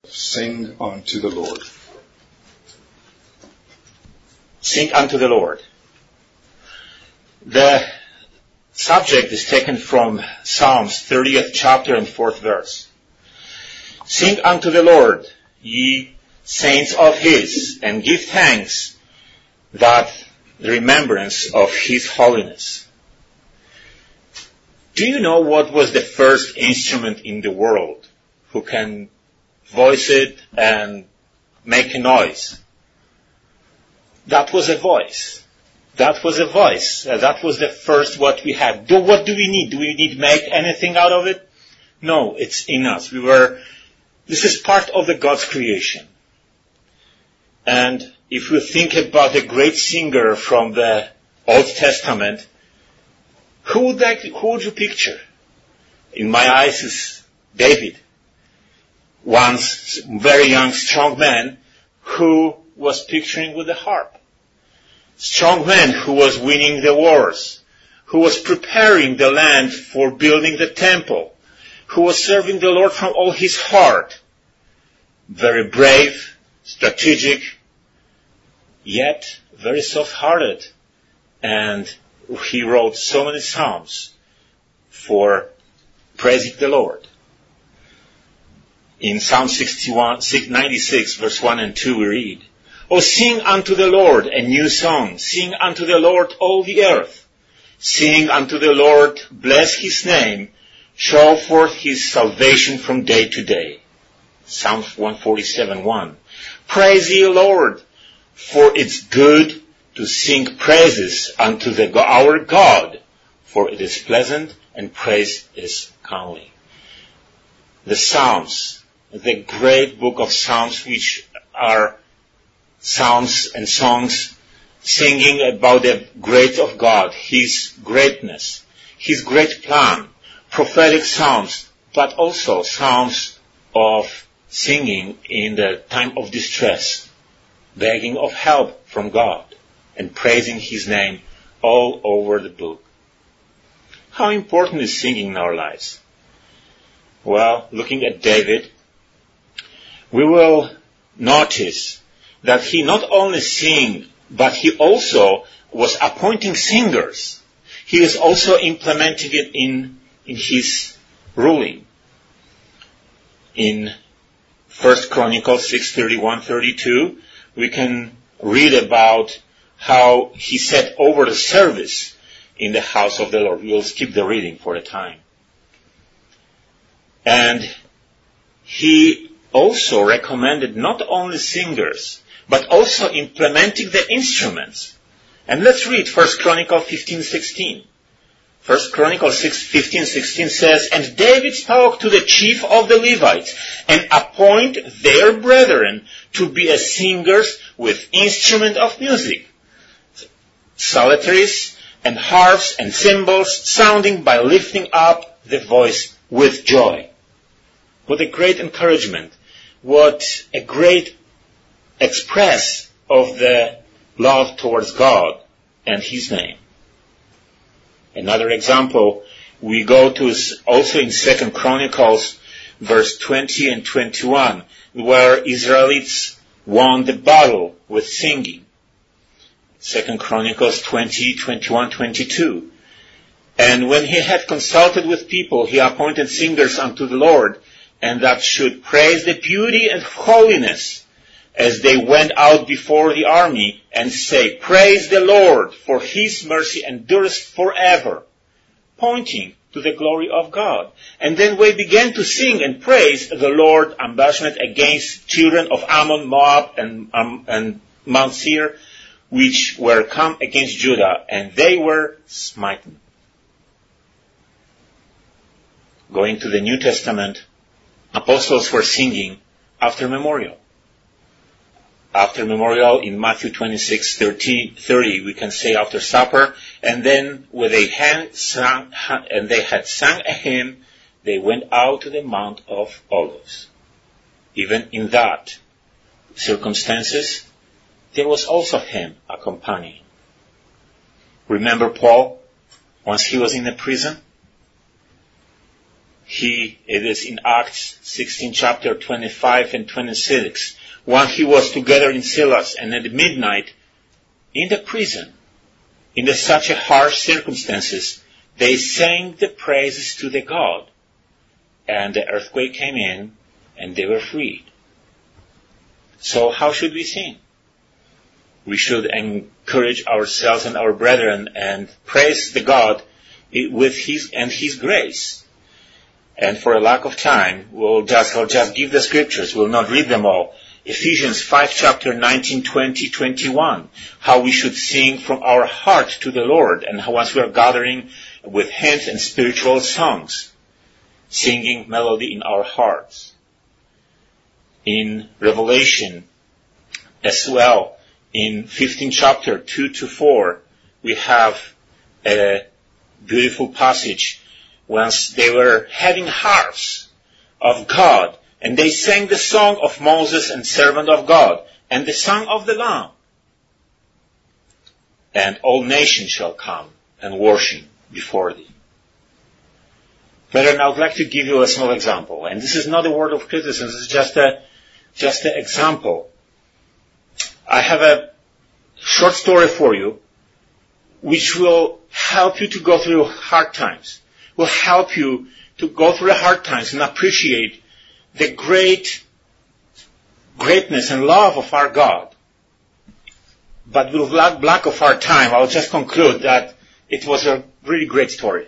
Sing unto the Lord. Sing unto the Lord. The subject is taken from Psalms 30th chapter and 4th verse. Sing unto the Lord, ye saints of his, and give thanks that the remembrance of his holiness. Do you know what was the first instrument in the world who can voice it and make a noise? That was a voice. That was a voice. That was the first what we had. What do we need? Do we need to make anything out of it? No, it's in us. This is part of the God's creation. And if we think about a great singer from the Old Testament, who would you picture? In my eyes is David. Once very young, strong man who was picturing with the harp. Strong man who was winning the wars, who was preparing the land for building the temple, who was serving the Lord from all his heart. Very brave, strategic, yet very soft-hearted. And he wrote so many psalms for praising the Lord. In Psalm 96, verse 1 and 2, we read, O sing unto the Lord a new song. Sing unto the Lord all the earth. Sing unto the Lord, bless his name. Show forth his salvation from day to day. Psalm 147:1. Praise ye, Lord, for it's good to sing praises unto our God, for it is pleasant and praise is comely. The Psalms, the great book of Psalms, which are psalms and songs singing about the great of God, his greatness, his great plan, prophetic psalms, but also psalms of singing in the time of distress, begging of help from God, and praising his name all over the book. How important is singing in our lives? Well, looking at David, we will notice that he not only sang, but he also was appointing singers. He is also implementing it in his ruling. In 1 Chronicles 6:31-32, we can read about how he set over the service in the house of the Lord. We will skip the reading for the time. And he also recommended not only singers, but also implementing the instruments. And let's read 1 Chronicles 15:16. 1 Chronicles 15:16 says, And David spoke to the chief of the Levites, and appoint their brethren to be as singers with instrument of music, psalteries and harps and cymbals, sounding by lifting up the voice with joy. What a great encouragement. What a great express of the love towards God and his name. Another example, we go to also in 2 Chronicles verse 20 and 21, where Israelites won the battle with singing. 2 Chronicles 20, 21, 22. And when he had consulted with people, he appointed singers unto the Lord, and that should praise the beauty and holiness as they went out before the army, and say, Praise the Lord, for his mercy endureth forever, pointing to the glory of God. And then we began to sing and praise the Lord, ambushment against children of Ammon, Moab, and Mount Seir, which were come against Judah, and they were smitten. Going to the New Testament, apostles were singing after memorial. After memorial in Matthew 26:30, we can say after supper, and then when they had sung a hymn, they went out to the Mount of Olives. Even in that circumstances, there was also hymn accompanying. Remember Paul, once he was in the prison? it is in Acts 16 chapter 25 and 26, when he was together in Silas and at midnight in the prison, in such a harsh circumstances, they sang the praises to the God, and the earthquake came in and they were freed. So how should we sing? We should encourage ourselves and our brethren and praise the God with His grace. And for a lack of time, I'll just give the scriptures. We'll not read them all. Ephesians 5 chapter 19, 20, 21. How we should sing from our heart to the Lord, and how once we are gathering with hymns and spiritual songs, singing melody in our hearts. In Revelation as well, in 15 chapter 2 to 4, we have a beautiful passage. Once they were having harps of God, and they sang the song of Moses and servant of God, and the song of the Lamb. And all nations shall come and worship before thee. Brethren, I would like to give you a small example. And this is not a word of criticism, this is just an example. I have a short story for you, which will help you to go through hard times. Will help you to go through the hard times and appreciate the greatness and love of our God. But with lack of our time, I'll just conclude that it was a really great story.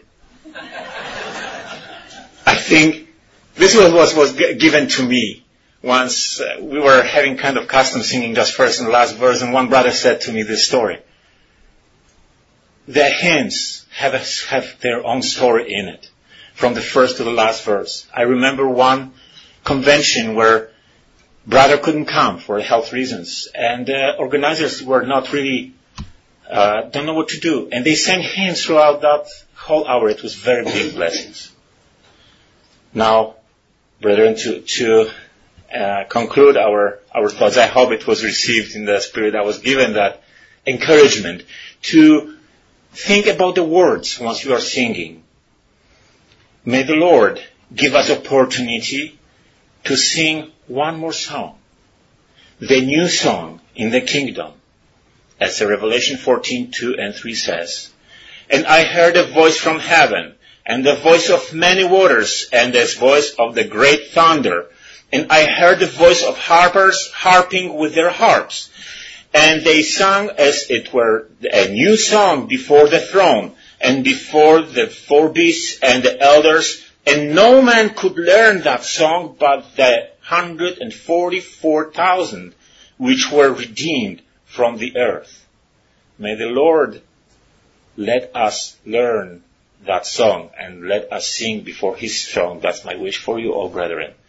I think this was given to me once we were having kind of custom singing just first and last verse, and one brother said to me this story. The hymns have their own story in it, from the first to the last verse. I remember one convention where brother couldn't come for health reasons, and organizers were not really, don't know what to do. And they sang hymns throughout that whole hour. It was very big blessings. Now, brethren, to conclude our thoughts, I hope it was received in the spirit I was given, that encouragement to think about the words once you are singing. May the Lord give us opportunity to sing one more song, the new song in the kingdom, as the Revelation 14:2 and 3 says. And I heard a voice from heaven, and the voice of many waters, and the voice of the great thunder. And I heard the voice of harpers harping with their harps. And they sang as it were a new song before the throne, and before the four beasts and the elders. And no man could learn that song but the 144,000 which were redeemed from the earth. May the Lord let us learn that song and let us sing before His throne. That's my wish for you all, brethren.